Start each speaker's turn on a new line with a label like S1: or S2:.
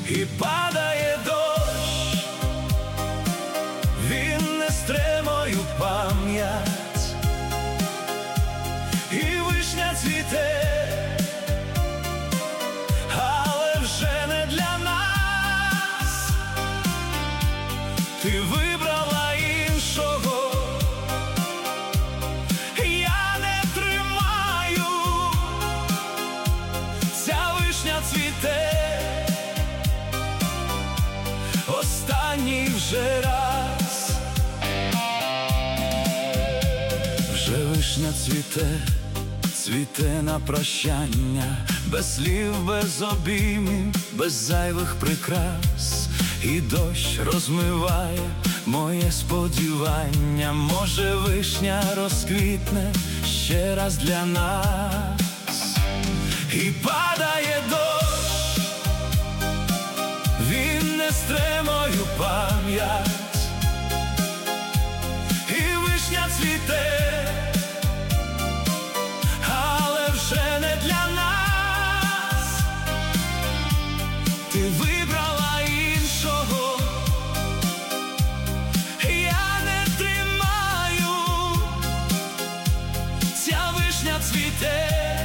S1: і падає дощ, він не стре мою пам'ять, і вишня цвіте, але вже не для нас. Ти вибрала іншого, я не тримаю, ця вишня цвіте останній вже раз. Вже вишня цвіте, цвіте на прощання, без слів, без обіймів, без зайвих прикрас. І дощ розмиває моє сподівання, може вишня розквітне ще раз для нас. І падає дощ, він не стре мою пам'ять, і вишня цвіте, але вже не для нас. Ти вибрала іншого, я не тримаю, ця вишня цвіте